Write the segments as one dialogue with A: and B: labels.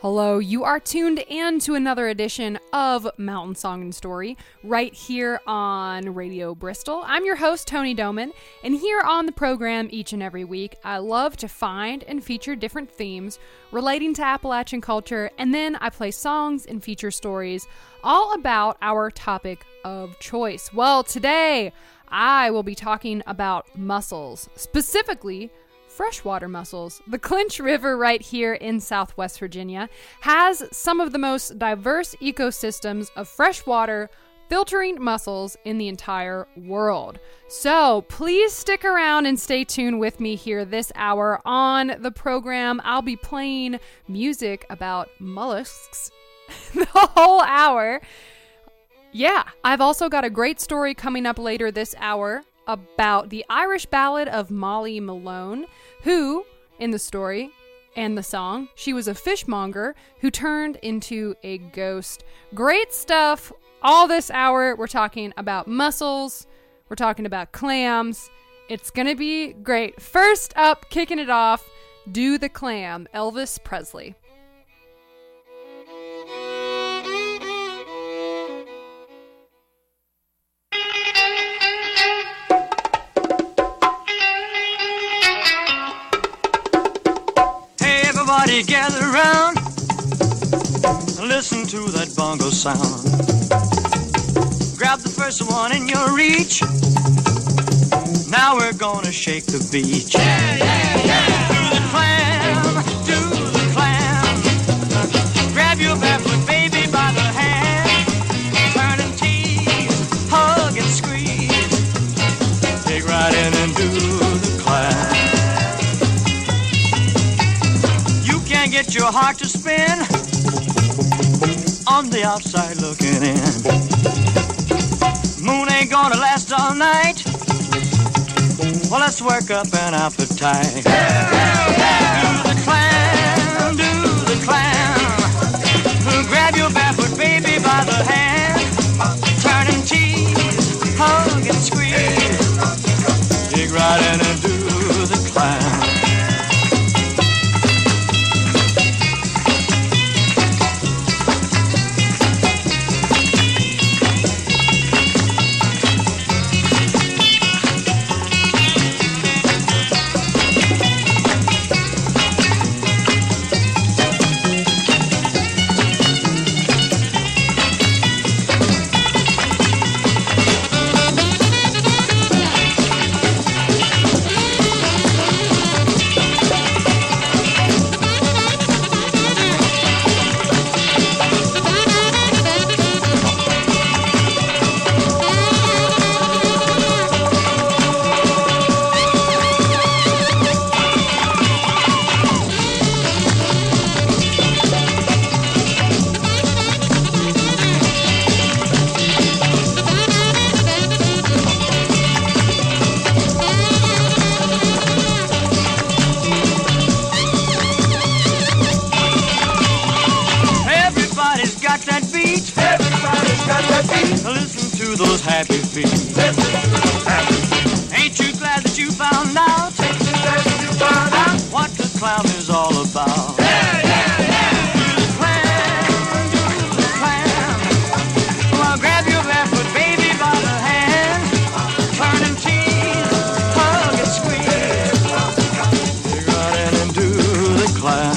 A: Hello, you are tuned in to another edition of Mountain Song and Story right here on Radio Bristol. I'm your host, Tony Doman, and here on the program each and every week, I love to find and feature different themes relating to Appalachian culture, and then I play songs and feature stories all about our topic of choice. Well, today I will be talking about mussels, specifically freshwater mussels. The Clinch River right here in Southwest Virginia has some of the most diverse ecosystems of freshwater filtering mussels in the entire world. So please stick around and stay tuned with me here this hour on the program. I'll be playing music about mollusks the whole hour. Yeah, I've also got a great story coming up later this hour about the Irish ballad of Molly Malone, who, in the story and the song, she was a fishmonger who turned into a ghost. Great stuff all this hour. We're talking about mussels. We're talking about clams. It's going to be great. First up, kicking it off, Do the Clam, Elvis Presley.
B: Everybody gather around, listen to that bongo sound. Grab the first one in your reach. Now we're gonna shake the beach. Yeah, yeah, yeah. Do the clam. Grab your barefoot baby by the hand. Turn and tease, hug and squeeze. Dig right in and do the clam. Get your heart to spin on the outside looking in. Moon ain't gonna last all night. Well, let's work up an appetite. Do the clam, do the clam. Grab your barefoot baby by the hand. Turn and tease, hug and squeeze. Dig right in and do the clam. Happy feet. Ain't you glad that you found out what the clown is all about? Yeah, yeah, yeah. Do the clam. Well, grab your barefoot baby by the hand. Turn and tease, hug and squeeze. Dig right in and do the clam.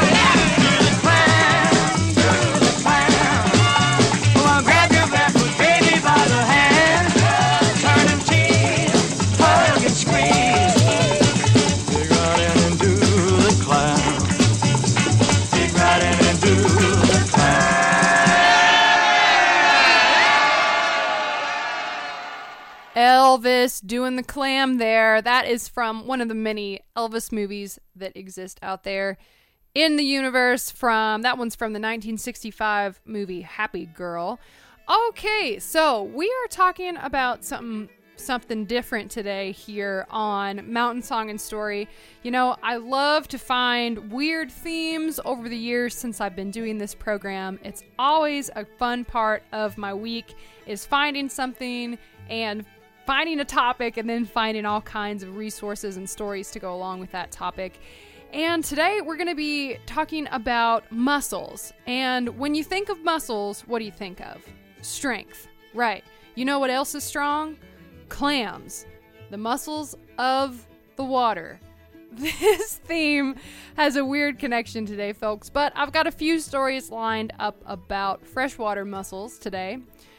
A: Elvis doing the clam there. That is from one of the many Elvis movies that exist out there in the universe. That one's from the 1965 movie Happy Girl. Okay, so we are talking about something different today here on Mountain Song and Story. You know, I love to find weird themes over the years since I've been doing this program. It's always a fun part of my week is finding something and finding a topic and then finding all kinds of resources and stories to go along with that topic. And today we're going to be talking about mussels. And when you think of mussels, what do you think of? Strength. Right. You know what else is strong? Clams. The mussels of the water. This theme has a weird connection today, folks, but I've got a few stories lined up about freshwater mussels today.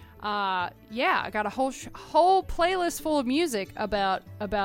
A: I got a whole playlist full of music about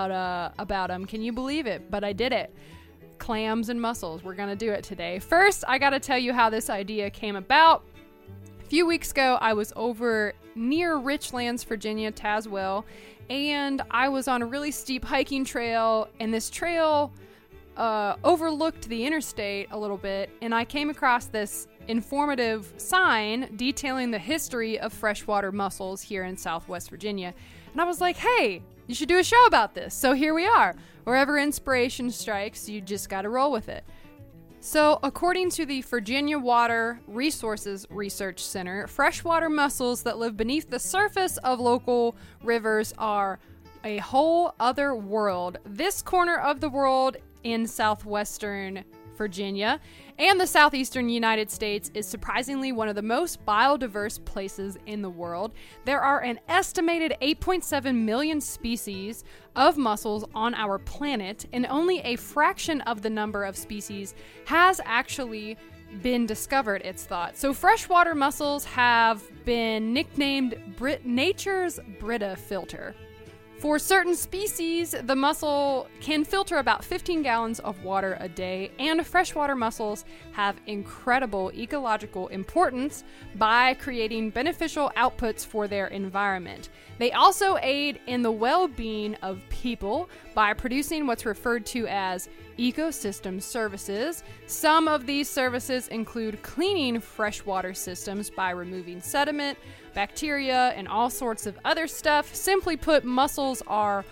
A: them. Can you believe it? But I did it. Clams and mussels. We're gonna do it today. First, I gotta tell you how this idea came about. A few weeks ago, I was over near Richlands, Virginia, Tazewell, and I was on a really steep hiking trail, and this trail overlooked the interstate a little bit, and I came across this informative sign detailing the history of freshwater mussels here in Southwest Virginia. And I was like, hey, you should do a show about this. So here we are. Wherever inspiration strikes, you just gotta roll with it. So, according to the Virginia Water Resources Research Center, freshwater mussels that live beneath the surface of local rivers are a whole other world. This corner of the world in southwestern Virginia and the southeastern United States is surprisingly one of the most biodiverse places in the world. There are an estimated 8.7 million species of mussels on our planet, and only a fraction of the number of species has actually been discovered, it's thought. So freshwater mussels have been nicknamed nature's Brita filter. For certain species, the mussel can filter about 15 gallons of water a day, and freshwater mussels have incredible ecological importance by creating beneficial outputs for their environment. They also aid in the well-being of people by producing what's referred to as ecosystem services. Some of these services include cleaning freshwater systems by removing sediment, bacteria, and all sorts of other stuff. Simply put, mussels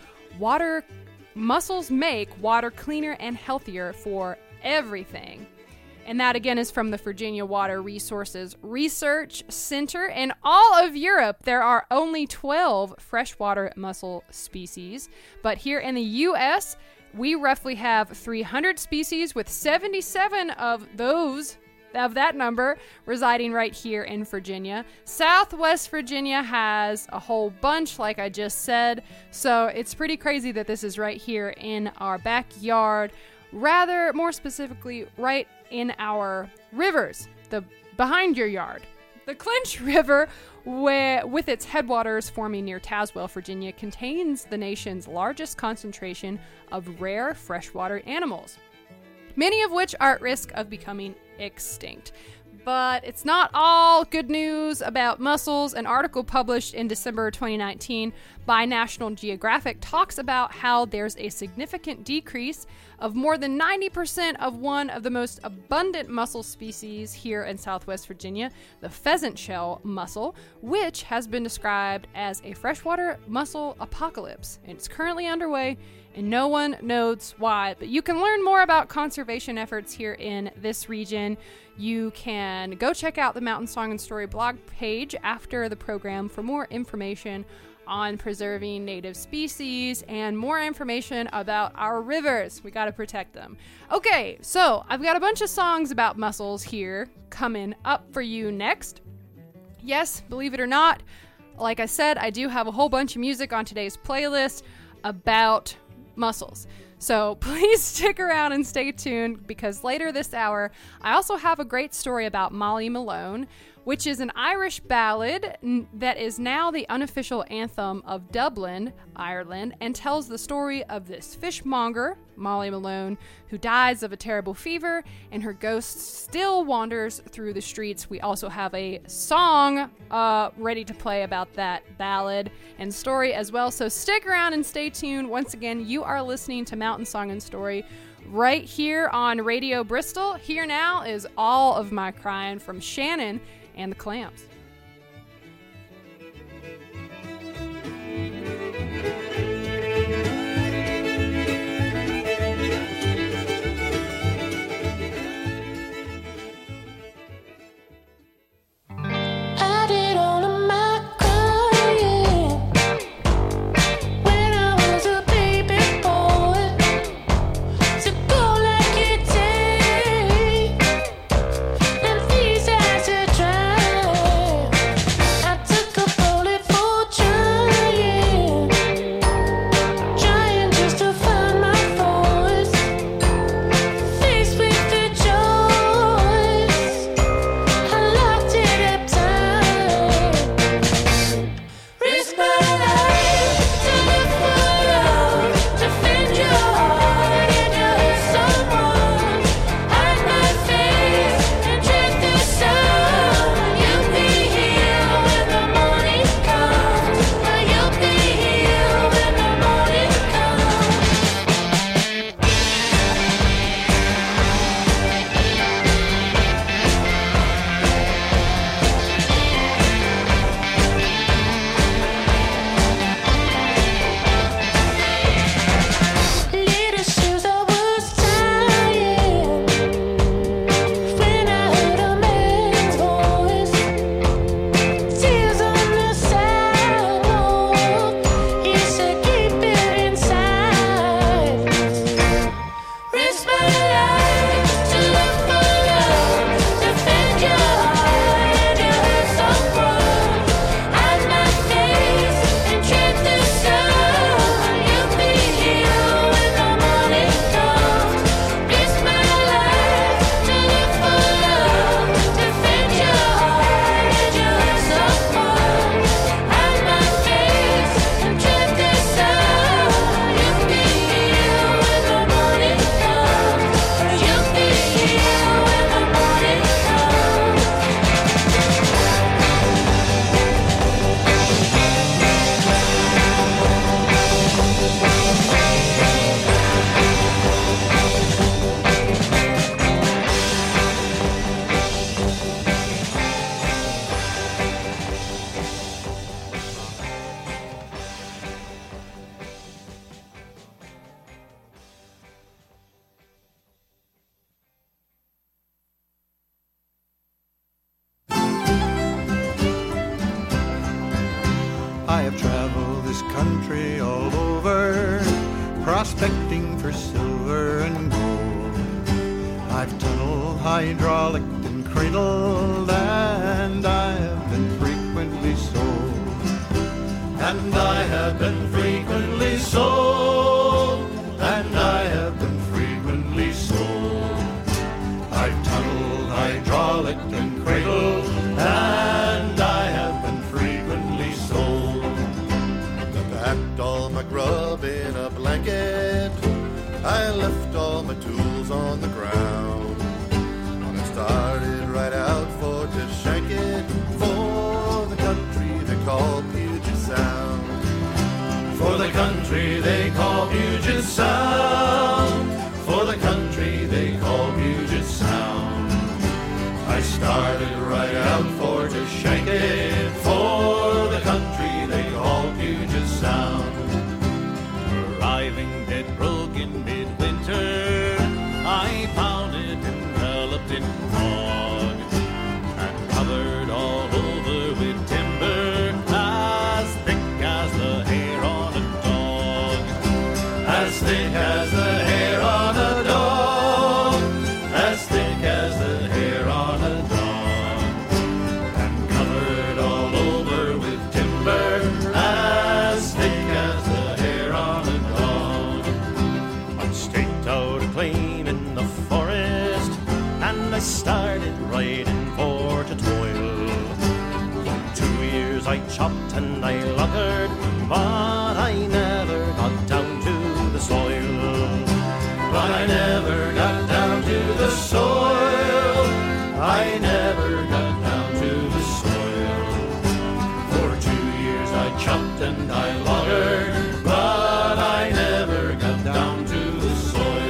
A: make water cleaner and healthier for everything. And that again is from the Virginia Water Resources Research Center. In all of Europe, there are only 12 freshwater mussel species. But here in the U.S., we roughly have 300 species, with 77 of that number residing right here in Virginia. Southwest Virginia has a whole bunch, like I just said. So it's pretty crazy that this is right here in our backyard. Rather, more specifically, right in our rivers, behind your yard. The Clinch River, with its headwaters forming near Tazewell, Virginia, contains the nation's largest concentration of rare freshwater animals, many of which are at risk of becoming extinct. But it's not all good news about mussels. An article published in December 2019 by National Geographic talks about how there's a significant decrease of more than 90% of one of the most abundant mussel species here in Southwest Virginia, the pheasant shell mussel, which has been described as a freshwater mussel apocalypse. And it's currently underway, and no one knows why. But you can learn more about conservation efforts here in this region. You can go check out the Mountain Song and Story blog page after the program for more information on preserving native species and more information about our rivers. We gotta protect them. Okay, so I've got a bunch of songs about mussels here coming up for you next. Yes, believe it or not, like I said, I do have a whole bunch of music on today's playlist about mussels. So please stick around and stay tuned, because later this hour, I also have a great story about Molly Malone, which is an Irish ballad that is now the unofficial anthem of Dublin, Ireland, and tells the story of this fishmonger, Molly Malone, who dies of a terrible fever, and her ghost still wanders through the streets. We also have a song ready to play about that ballad and story as well, so stick around and stay tuned. Once again, you are listening to Mountain Song and Story right here on Radio Bristol. Here now is All of My Crying from Shannon and the Clams.
C: When I was a baby boy, so go like it's hydraulicked and cradled, and I have been frequently sold. And I have been frequently sold, and I have been frequently sold. I've tunneled, hydraulicked, and cradled, and I have been frequently sold. I packed all my grub in a blanket, I left all my tools on the ground, and I started right out for to shank it for the country they call Puget Sound. For the country they call Puget Sound. For the country they call Puget Sound. I started right out for to shank it for the country they call Puget Sound. Arriving dead broke in midwinter, I pounded and galloped in fog, and covered all over with timber as thick as the hair on a dog. As thick as the hair on a dog. As thick as the hair on a dog. And covered all over with timber as thick as the hair on a dog. I staked out a claim in the forest, and I started riding for to toil. For 2 years I chopped and I luggered, but I never got down to the soil. But I never got down to the soil. I never got down to the soil. For 2 years I chopped and I luggered, but I never got down to the soil.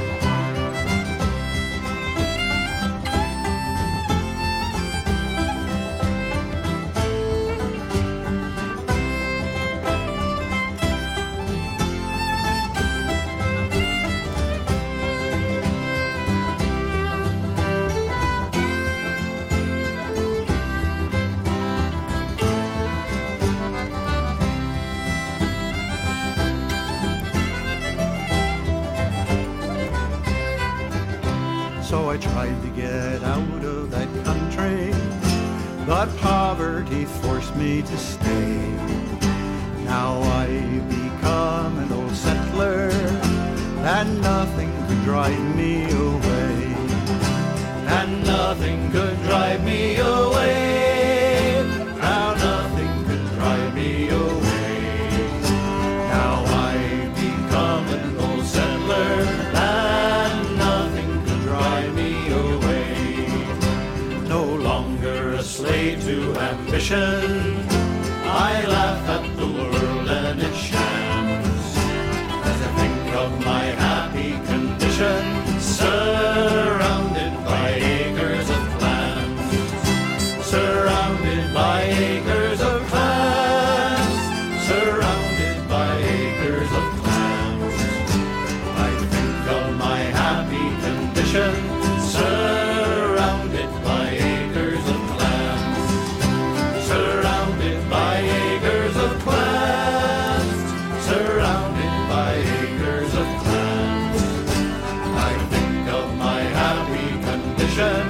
C: So I tried to get out of that country, but poverty forced me to stay. Now I become an old settler, and nothing could drive me away. And nothing could drive me away. Now nothing could drive me away. Now I become an old settler, and nothing could drive me away. No longer a slave to ambition, I laugh at the world and its shams, as I think of my happy condition, surrounded by acres of clams. Surrounded by acres of clams. Surrounded by acres of clams. I think of my happy condition, surrounded by acres of clams. Surrounded by acres of clams. Surrounded by acres of clams. I think of my happy condition,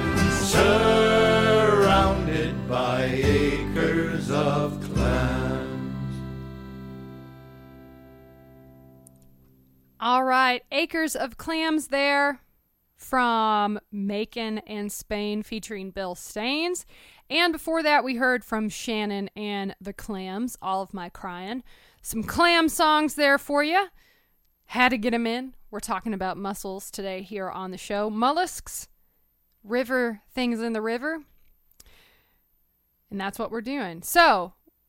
C: surrounded by acres of clams.
A: All right, Acres of Clams there from Macon and Spain featuring Bill Staines. And before that, we heard from Shannon and the Clams, All of My Crying. Some clam songs there for you. Had to get them in. We're talking about mussels today here on the show. Mollusks, river things in the river. And that's what we're doing. So,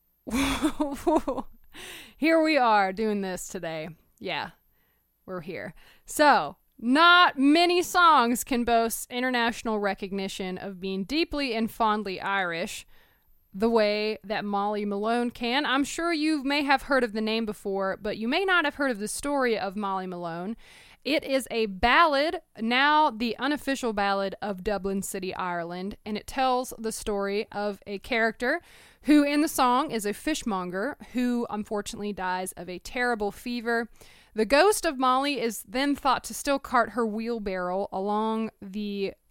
A: here we are doing this today. Yeah, we're here. So, not many songs can boast international recognition of being deeply and fondly Irish the way that Molly Malone can. I'm sure you may have heard of the name before, but you may not have heard of the story of Molly Malone. It is a ballad, now the unofficial ballad of Dublin City, Ireland, and it tells the story of a character who in the song is a fishmonger who unfortunately dies of a terrible fever. The ghost of Molly is then thought to still cart her wheelbarrow along the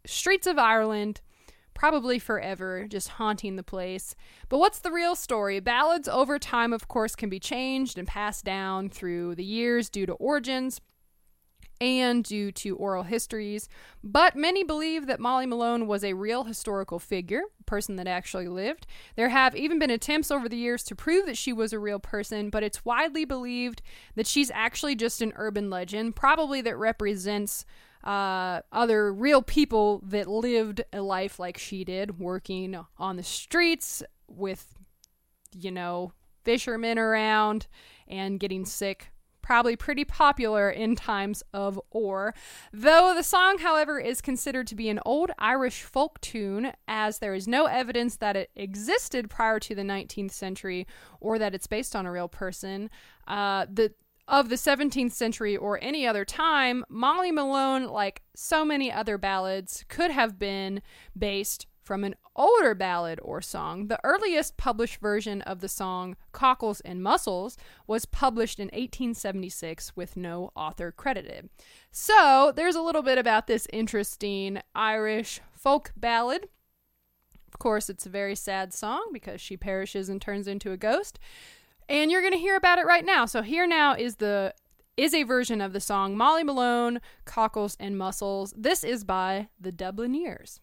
A: streets of Ireland, probably forever, just haunting the place. But what's the real story? Ballads over time, of course, can be changed and passed down through the years due to origins and due to oral histories. But many believe that Molly Malone was a real historical figure, a person that actually lived. There have even been attempts over the years to prove that she was a real person, but it's widely believed that she's actually just an urban legend, probably that represents other real people that lived a life like she did, working on the streets with, fishermen around and getting sick. Probably pretty popular in times of ore. Though the song, however, is considered to be an old Irish folk tune, as there is no evidence that it existed prior to the 19th century or that it's based on a real person. Of the 17th century or any other time, Molly Malone, like so many other ballads, could have been based from an older ballad or song. The earliest published version of the song, Cockles and Mussels, was published in 1876 with no author credited. So there's a little bit about this interesting Irish folk ballad. Of course, it's a very sad song because she perishes and turns into a ghost. And you're going to hear about it right now. So here now is a version of the song Molly Malone, Cockles and Mussels. This is by the Dublineers.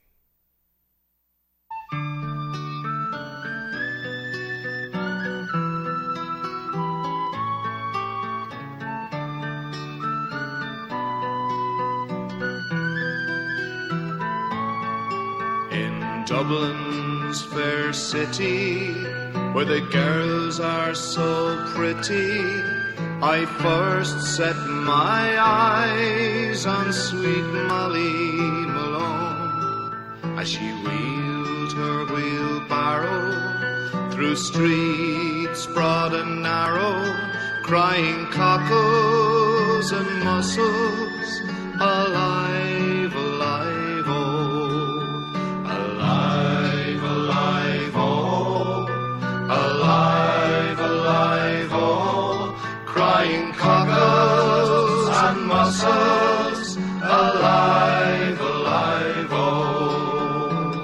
C: In Dublin's fair city, where the girls are so pretty, I first set my eyes on sweet Molly Malone, as she wheeled her wheelbarrow through streets broad and narrow, crying cockles and mussels, alive, alive, oh, alive, alive, oh, alive, alive, oh, crying cockles and mussels, alive, alive, oh.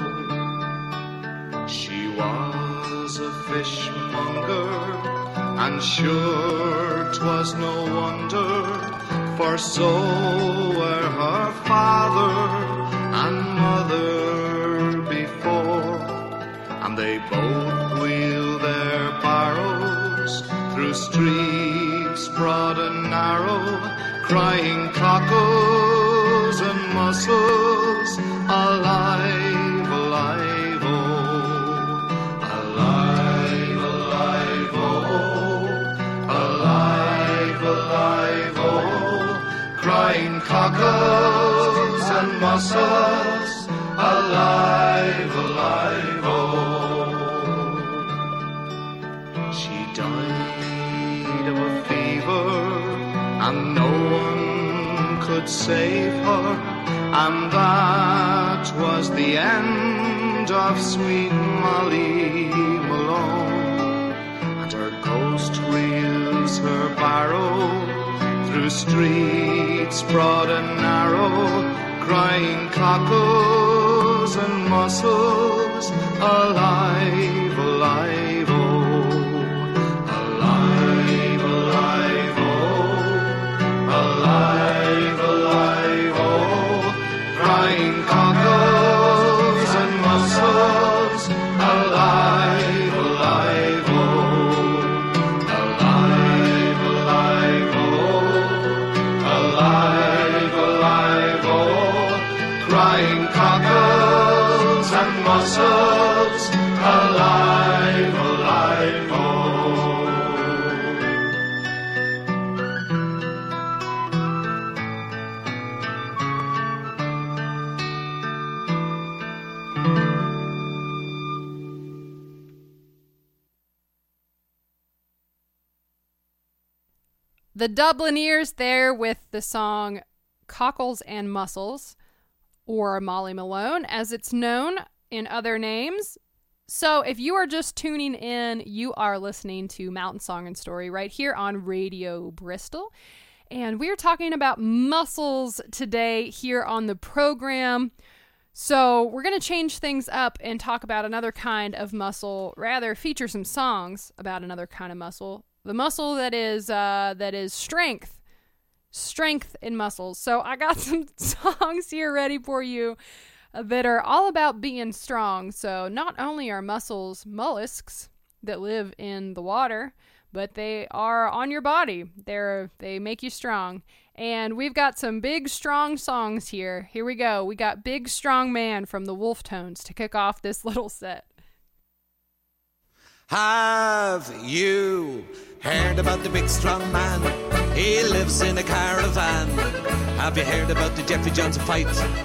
C: She was a fishmonger, and sure 'twas no wonder, for so were her father and mother before, and they both wheeled their barrows through streets broad and narrow, crying cockles and mussels, alive, alive, oh, alive, alive, oh, alive, alive, oh, crying cockles and mussels, alive, alive, oh. She died of a fever, and no one could save her, and that was the end of sweet Molly Malone. And her ghost reels her barrow through streets broad and narrow, crying cockles and mussels, alive, alive, oh, alive, alive, oh, alive, alive, oh, crying cockles and mussels, alive, alive, oh, alive, alive, oh, alive, alive, oh, crying cockles and mussels, alive, alive, oh.
A: The Dublineers there with the song Cockles and Mussels, or Molly Malone, as it's known in other names. So if you are just tuning in, you are listening to Mountain Song and Story right here on Radio Bristol. And we're talking about mussels today here on the program. So we're going to change things up and talk about another kind of muscle, rather feature some songs about another kind of muscle. The muscle that is strength. Strength in muscles. So I got some songs here ready for you that are all about being strong. So not only are muscles mollusks that live in the water, but they are on your body. They make you strong. And we've got some big, strong songs here. Here we go. We got Big Strong Man from the Wolf Tones to kick off this little set.
D: Have you heard about the big strong man? He lives in a caravan. Have you heard about the Jeffrey Johnson fight?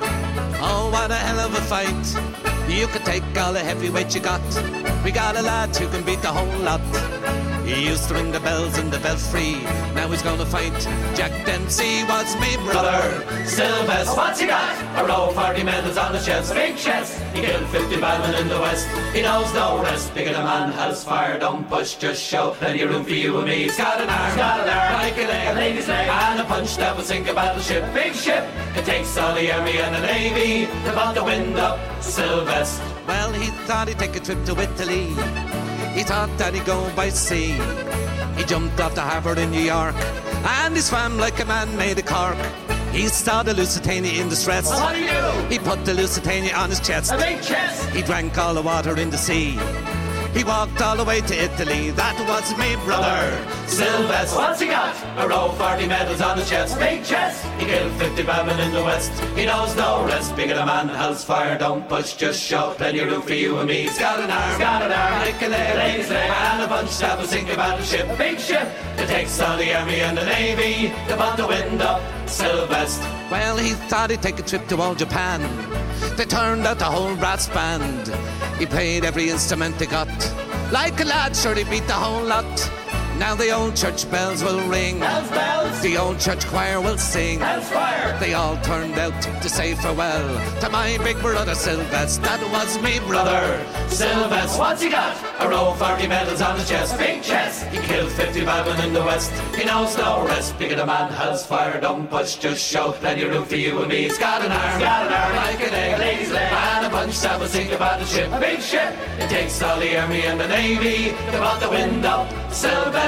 D: Oh, what a hell of a fight. You can take all the heavyweight you got. We got a lad who can beat the whole lot. He used to ring the bells in the belfry. Now he's gonna fight Jack Dempsey. What's me brother?
E: Sylvester, what's he got? A row of 40 medals on his chest. Big chest. He killed 50 badmen in the west. He knows no rest. Bigger the man has fire. Don't push, just show. Plenty of room for you and me. He's got an arm, like a leg, lady's leg, and a punch that will sink a battleship. Big ship. It takes all the army and the navy to put the wind up. Sylvester.
D: Well, he thought he'd take a trip to Italy. He thought that he'd go by sea. He jumped off the harbour in New York, and he swam like a man made of cork. He saw the Lusitania in distress.
E: Well, what do you do?
D: He put the Lusitania on his chest.
E: A big chest.
D: He drank all the water in the sea. He walked all the way to Italy. That was me brother.
E: Sylvester, what's he got? A row of 40 medals on his chest. Big chest. He killed 50 badmen in the west. He knows no rest. Bigger the man has fire. Don't push, just show. Plenty of room for you and me. He's got an arm, like a leg, lady's leg, and a bunch that will sink a battleship. A big ship. It takes all the army and the navy to put the wind up. Sylvester.
D: Well, he thought he'd take a trip to old Japan. They turned out the whole brass band. He played every instrument they got. Like a lad, sure he beat the whole lot. Now the old church bells will ring.
E: Bells, bells.
D: The old church choir will sing.
E: Bells, fire.
D: They all turned out to say farewell to my big brother Sylvester. That was me brother.
E: Sylvester, what's he got? A row of 40 medals on his chest. Big chest. He killed 50 badmen in the west. He knows no rest. Bigger the man has fire. Don't push, just show. Plenty of room for you and me. He's got an arm, like a leg, lady's leg, and a punch that will sink a battleship. A big ship. It takes all the army and the navy to put the wind up. Sylvester.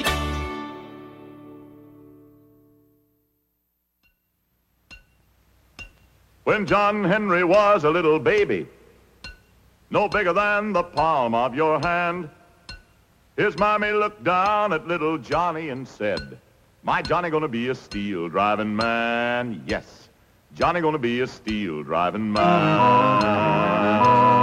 C: When John Henry was a little baby, no bigger than the palm of your hand, his mommy looked down at little Johnny and said, my Johnny gonna be a steel driving man. Yes, Johnny gonna be a steel driving man.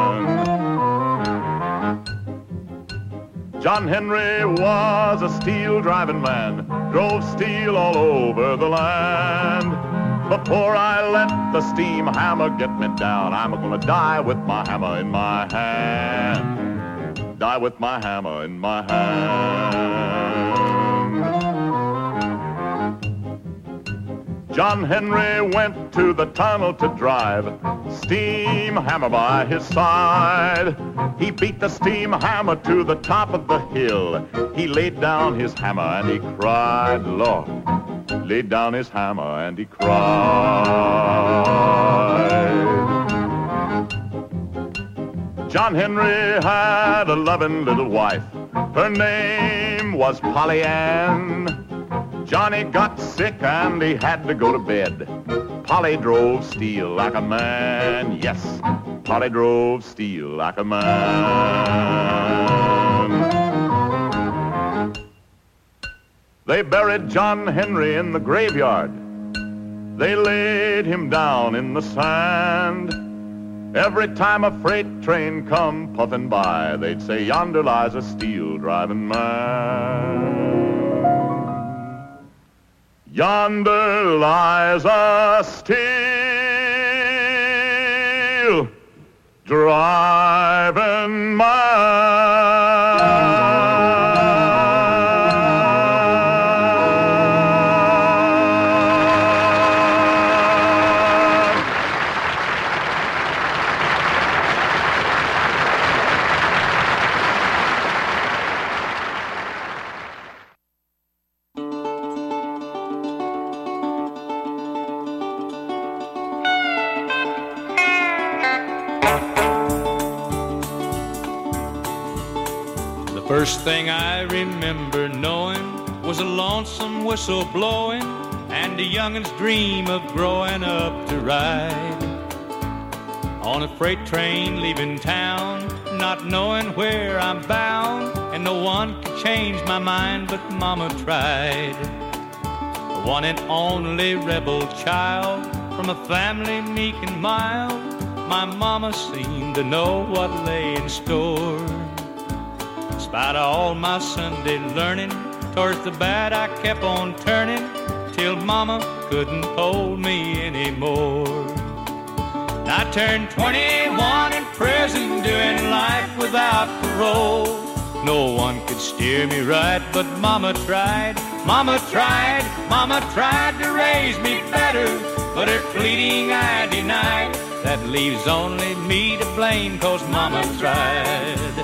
C: John Henry was a steel driving man, drove steel all over the land. Before I let the steam hammer get me down, I'm gonna die with my hammer in my hand. Die with my hammer in my hand. John Henry went to the tunnel to drive, steam hammer by his side. He beat the steam hammer to the top of the hill. He laid down his hammer and he cried, Lord. Laid down his hammer and he cried. John Henry had a loving little wife. Her name was Polly Ann. Johnny got sick and he had to go to bed. Polly drove steel like a man. Yes, Polly drove steel like a man. They buried John Henry in the graveyard. They laid him down in the sand. Every time a freight train come puffing by, they'd say, yonder lies a steel driving man. Yonder lies a steel driving man. First thing I remember knowing was a lonesome whistle blowing and a youngin's dream of growing up to ride on a freight train leaving town, not knowing where I'm bound, and no one could change my mind but Mama tried. The one and only rebel child from a family meek and mild, my mama seemed to know what lay in store. In spite of all my Sunday learning, towards the bad I kept on turning, till Mama couldn't hold me anymore. I turned 21 in prison, doing life without parole. No one could steer me right, but Mama tried. Mama tried, Mama tried to raise me better, but her pleading I denied. That leaves only me to blame, 'cause Mama tried.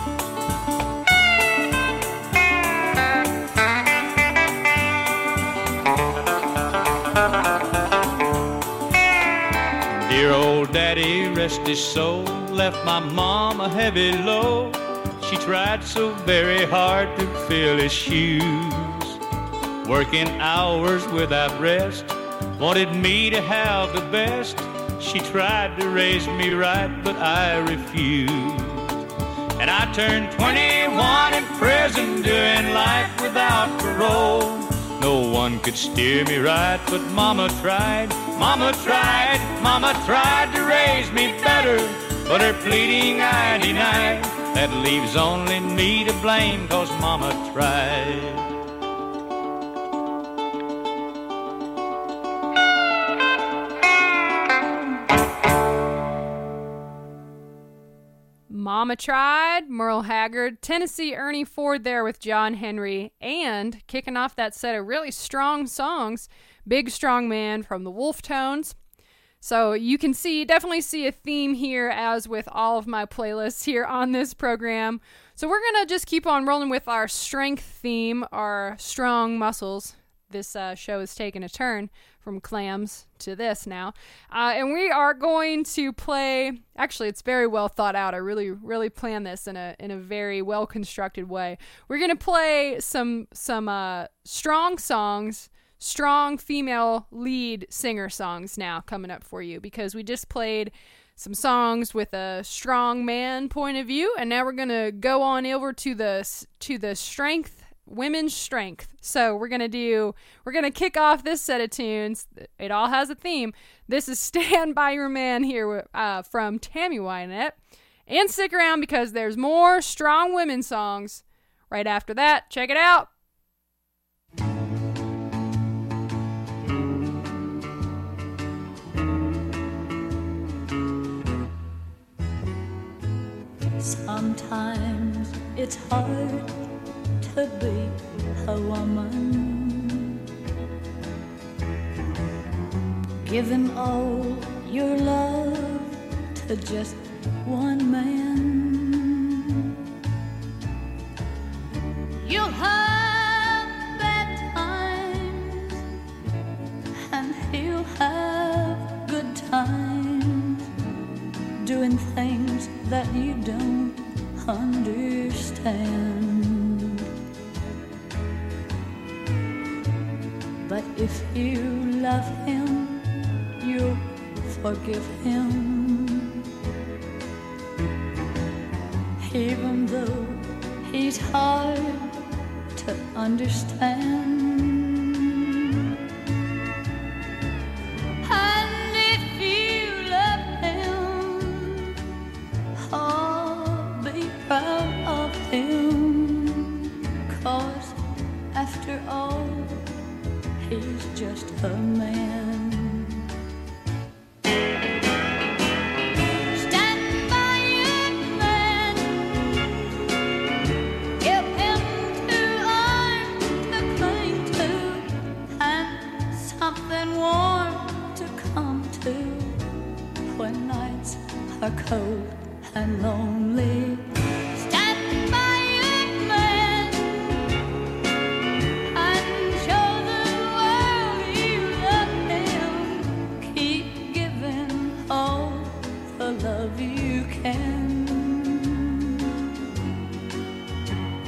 C: Dear old daddy, rest his soul, left my mom a heavy load. She tried so very hard to fill his shoes, working hours without rest, wanted me to have the best. She tried to raise me right, but I refused. And I turned 21 in prison, doing life without parole. No one could steer me right, but Mama tried. Mama tried, Mama tried to raise me better, but her pleading I denied. That leaves only me to blame, 'cause Mama tried.
A: Mama Tried, Merle Haggard, Tennessee Ernie Ford there with John Henry, and kicking off that set of really strong songs, Big Strong Man from the Wolf Tones. So you can definitely see a theme here, as with all of my playlists here on this program. So we're going to just keep on rolling with our strength theme, our strong muscles. This show is taking a turn from clams to this now. And we are going to play, actually it's very well thought out. I really planned this in a very well constructed way. We're going to play some strong songs, strong female lead singer songs now coming up for you, because we just played some songs with a strong man point of view, and now we're going to go on over to the strength, women's strength. So we're going to kick off this set of tunes. It all has a theme. This is Stand By Your Man here from Tammy Wynette. And stick around, because there's more strong women songs right after that. Check it out.
F: Sometimes it's hard to be a woman, giving all your love to just one man. You'll have bad times and he'll have good times, doing things that you don't understand. But if you love him, you'll forgive him, even though he's hard to understand. And if you love him, oh, be proud of him, 'cause after all, he's just a man. Stand by your man, give him 2 arms to cling to, and something warm to come to when nights are cold and lonely. Stand by your man and show the world you love him. Keep giving all the love you can.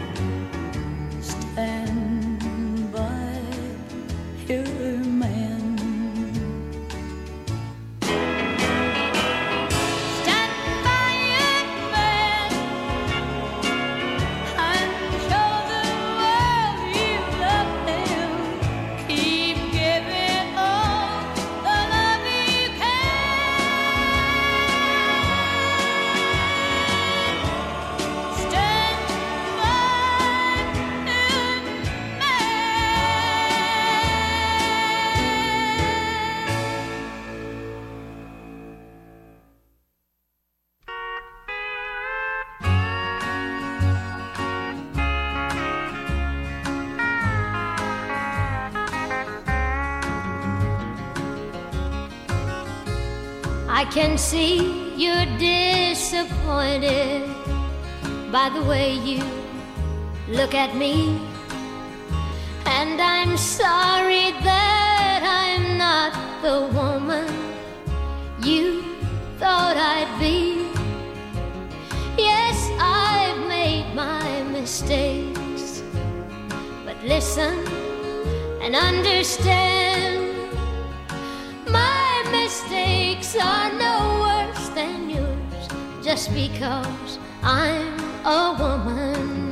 G: can see you're disappointed by the way you look at me. And I'm sorry that I'm not the woman you thought I'd be. Yes, I've made my mistakes, but listen and understand, my mistakes are no worse than yours just because I'm a woman.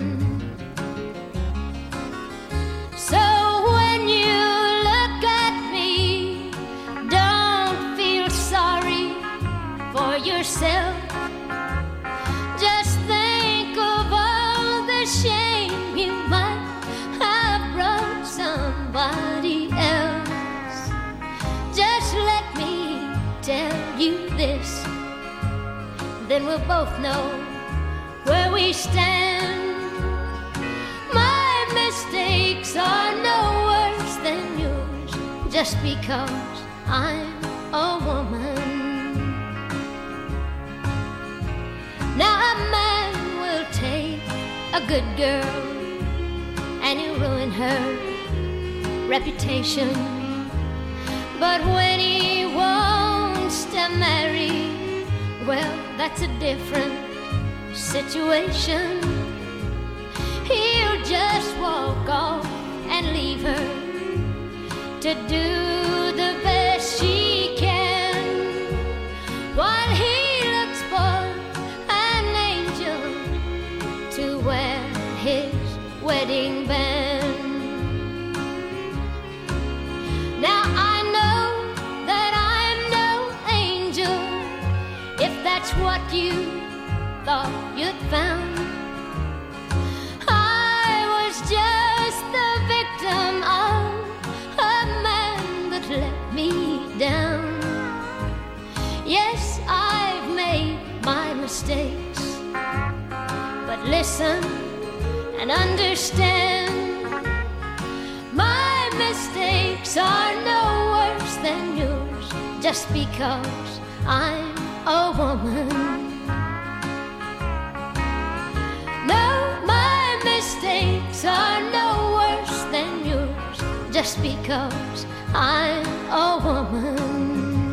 G: So when you look at me, don't feel sorry for yourself. Just think of all the shame you might have brought somebody else. Just let me tell you this, then we'll both know where we stand. My mistakes are no worse than yours just because I'm a woman. Now a man will take a good girl and he'll ruin her reputation. But when he wants to marry, well, that's a different situation. He'll just walk off and leave her to do the best she can, while he looks for an angel to wear his wedding band. Now I know that I'm no angel, if that's what you thought you'd found. I was just the victim of a man that let me down. Yes, I've made my mistakes, but listen and understand, my mistakes are no worse than yours just because I'm a woman. No, my mistakes are no worse than yours just because I'm a woman.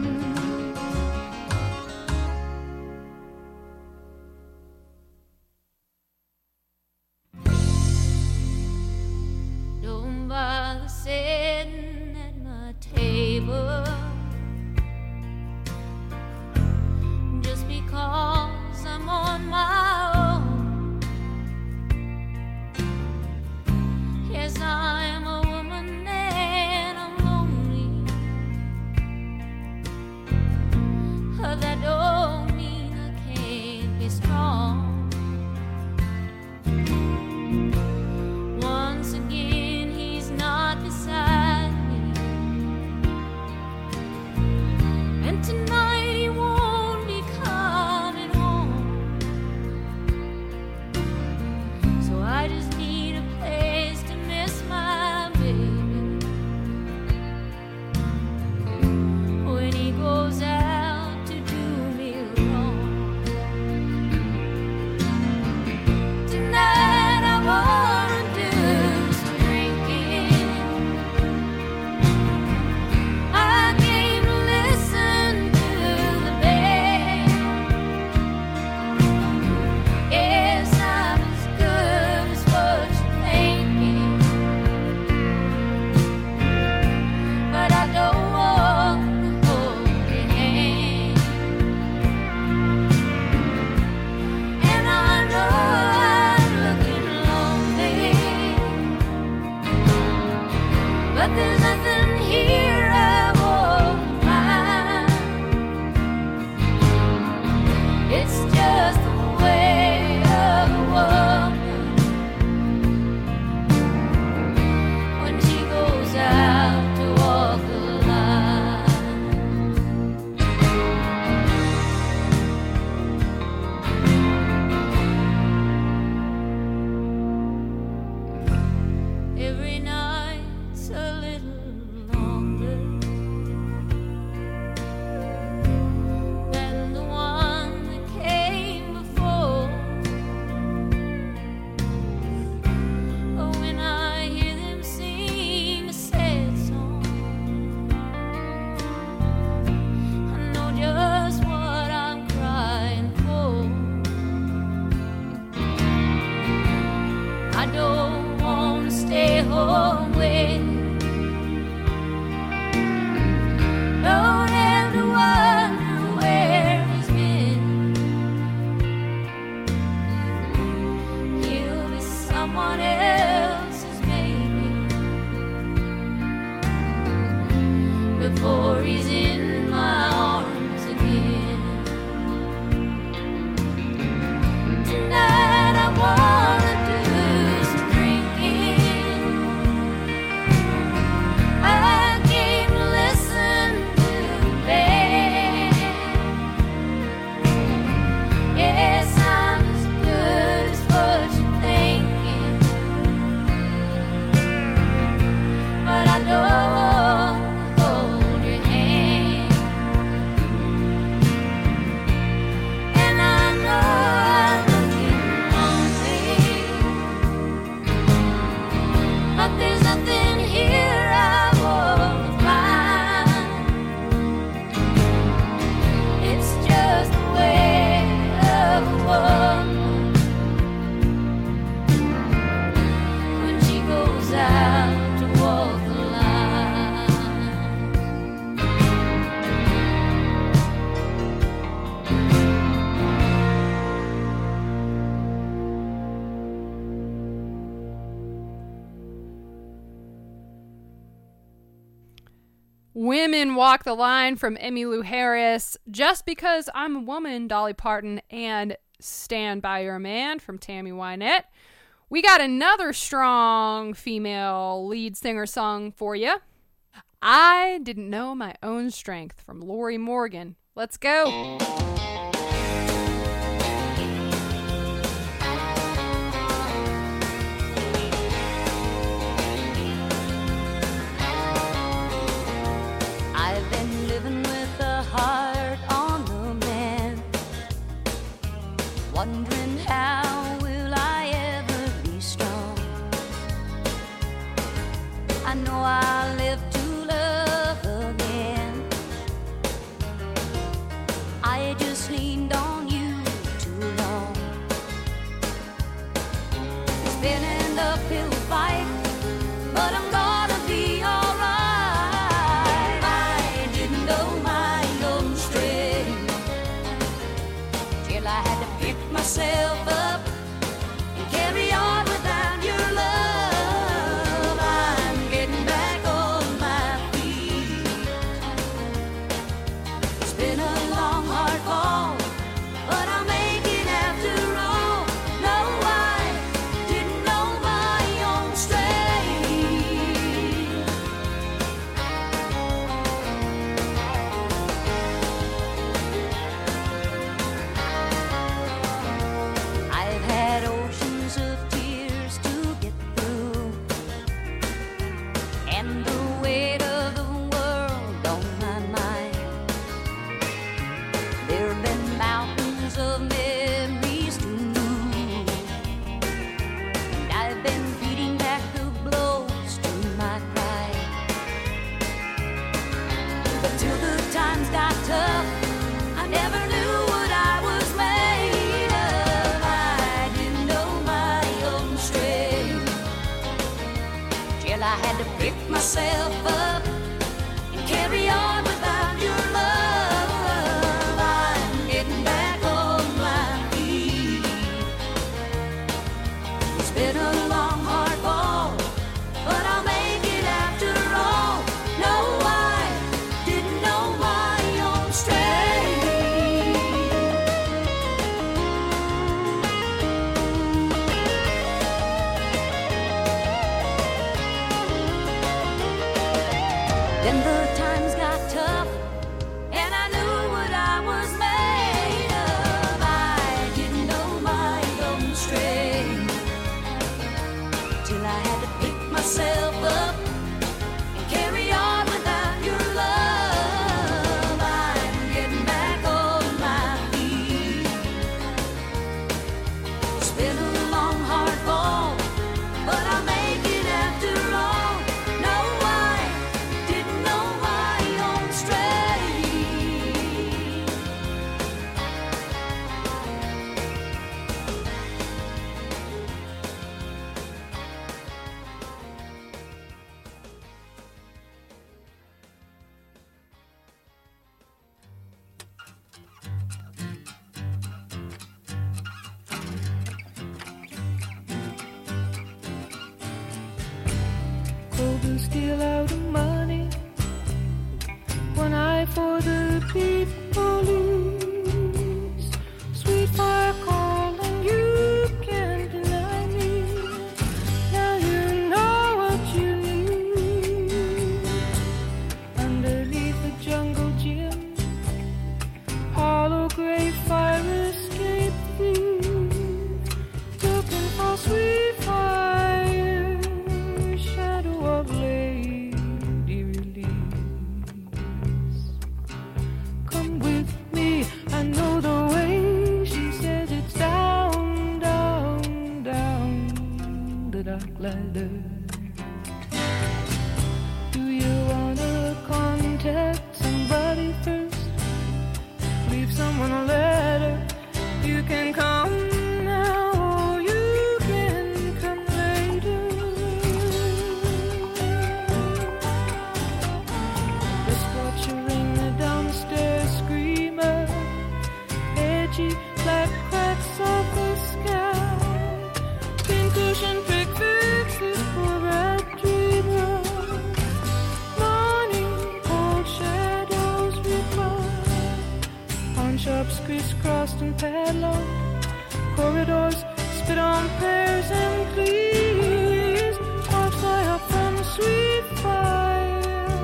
G: Don't bother sitting at my table just because I'm on my own. Yes, I am a woman and I'm lonely. That don't mean I can't be strong. Once again, he's not beside me, and tonight he won't be coming home. So I just need a place to miss my baby when he goes out to do me wrong. Tonight I wanna do some drinking. I came to listen to the band. Yes, I'm as good as what you're thinking, but I don't want to hold your hand. And I know I'm looking lonely, but there's nothing here I won't find. It's just the way of a woman when she goes out to walk the line. Every night's a little longer
A: Women Walk the Line from Emmylou Harris, Just Because I'm a Woman, Dolly Parton, and Stand By Your Man from Tammy Wynette. We got another strong female lead singer song for you. I Didn't Know My Own Strength from Lori Morgan. Let's go.
F: I've been living with a heart on the mend, wondering how will I ever be strong. I know I'll live to love again. I just leaned on you too long. It's been an uphill fight, but I'm gonna be alright. I didn't know my own strength till I had to pick myself up and carry on without your love. I'm getting back on my feet. It's been a long, hard fall, but I'll make it after all. No, I didn't know my own strength. I've had oceans of tears to get through, and the weight of the world on my mind. There have been mountains of memories to move, and I've been beating back the blows to my pride. But till the times got tough, I never knew what I was made of. I didn't know my own strength till I had to pick myself up and carry on without your love. I'm getting back on my feet. It's been a long, hard fall, but I'll make it after all. No, I didn't know my own strength. Then the times got tough, and I knew what I was made of. I didn't know my own strength till I had to pick myself up and carry on without your love. I'm getting back on my feet. It's been a long, hard fall, but I'll make it after all. No, I didn't know my own strength.
H: Cold and still out of money. One eye for the beat police. Sweet fire calling, you can't deny me. Now you know what you need. Underneath the jungle gym, hollow gray fire escape thief, looking for sweet fire, shadow of lady release. Come with me, I know the way. She says it's down, down, down the dark ladder. Do you wanna contact somebody first? Leave someone a letter. You can come now, or you can come later. Just watch her ring the downstairs screamer. Edgy black cracks of the sky. Pincushion pick fixes for crisscrossed and padlocked. Corridors spit on prayers and pleas. Sparks fly up from sweet fire.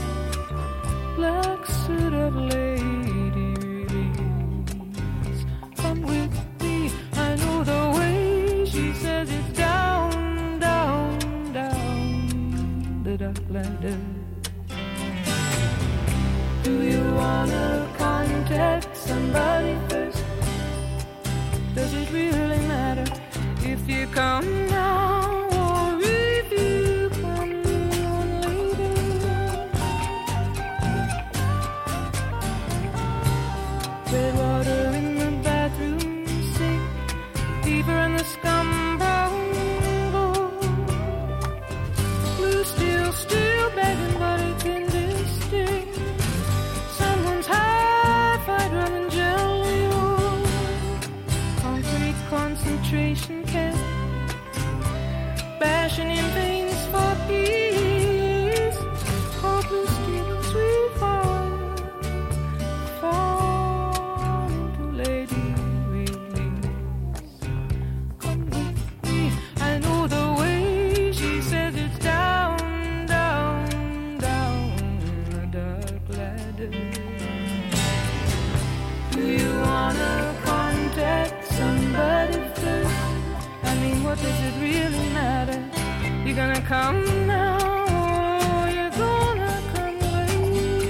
H: Black suit of lady release. Come with me, I know the way. She says it's down, down, down the dark ladder. Do you wanna contact somebody first? Does it really matter if you come now or if you come on later? Red water in the bathroom sink, fever in the scum brown bowl. Blue steel still begging, but it's indistinct. Someone's high-fied rum and jelly roll. Concrete concentration camp, bashing in veins for peace. Cold blue steel and sweet fire, fall into lady release. Come with me, I know the way. She says it's down, down, down the dark ladder. Do you wanna contact somebody first? I mean, what does it really matter? You gonna come now or you gonna come later?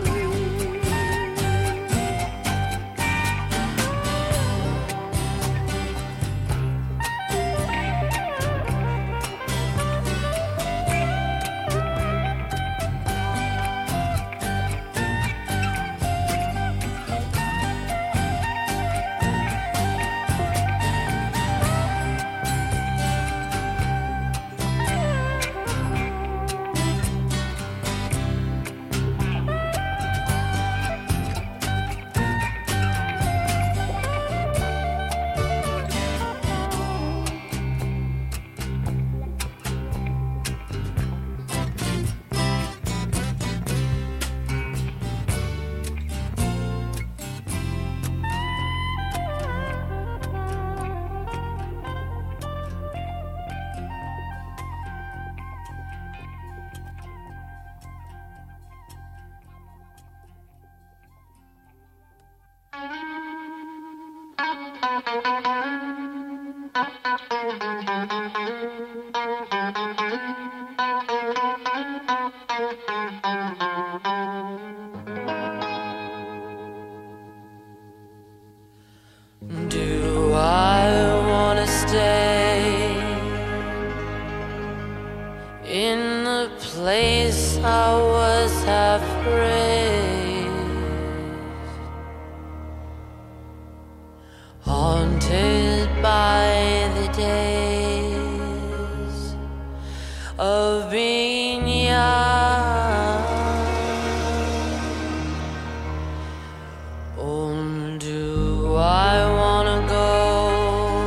I: Do I wanna stay in the place I was half raised, haunted by the days of being young? Or do I wanna go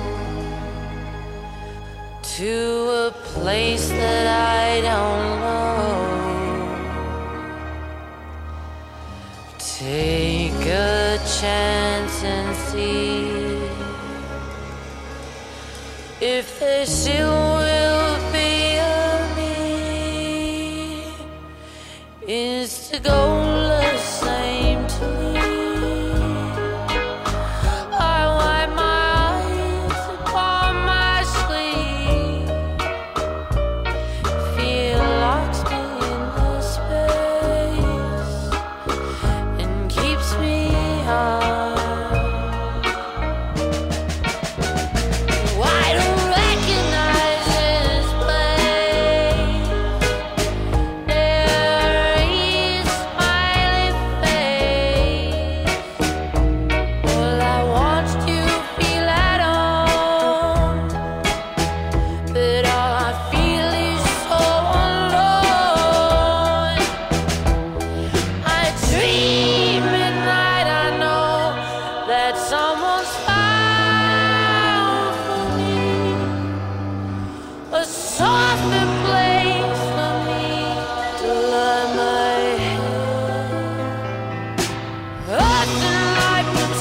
I: to a place that I don't know? Take a chance and see if there still will be a me. Is the goal the same to me? I wipe my eyes upon my sleeve. Fear locks me in the space and keeps me high. I don't recognize this place. There is smiling face. Well, I want you to feel at home, but all I feel is so alone. I dream at night, I know that someone's found for me a softer place for me to lie my head. Earth and life from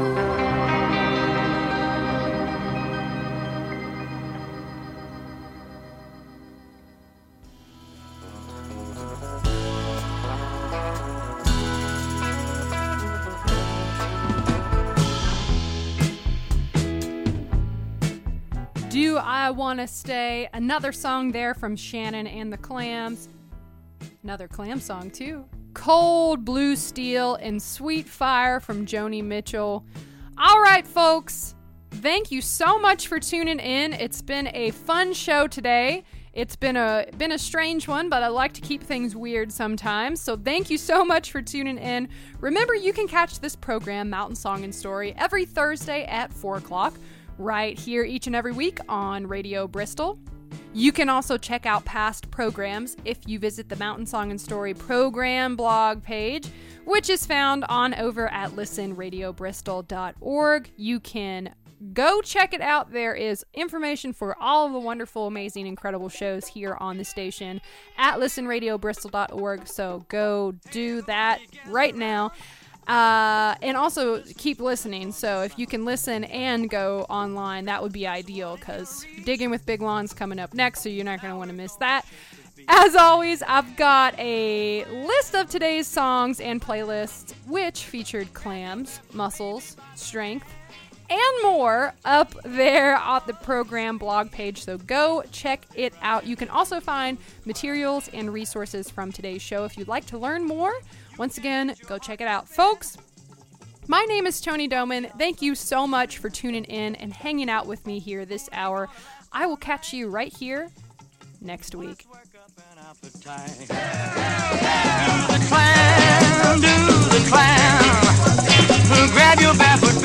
A: Do I Want to Stay? Another song there from Shannon and the Clams. Another Clam song, too. Cold Blue Steel and Sweet Fire from Joni Mitchell. All right, folks. Thank you so much for tuning in. It's been a fun show today. It's been a strange one, but I like to keep things weird sometimes. So thank you so much for tuning in. Remember, you can catch this program, Mountain Song and Story, every Thursday at 4 o'clock. Right here each and every week on Radio Bristol. You can also check out past programs if you visit the Mountain Song and Story program blog page, which is found on over at listenradiobristol.org. You can go check it out. There is information for all of the wonderful, amazing, incredible shows here on the station at listenradiobristol.org. So go do that right now. And also keep listening. So if you can listen and go online, that would be ideal, because Digging with Big Lon's coming up next, so you're not going to want to miss that. As always, I've got a list of today's songs and playlists, which featured clams, mussels, strength, and more up there on the program blog page, so go check it out. You can also find materials and resources from today's show if you'd like to learn more. Once again, go check it out. Folks, my name is Tony Doman. Thank you so much for tuning in and hanging out with me here this hour. I will catch you right here next week.
B: Do the clam, grab your barefoot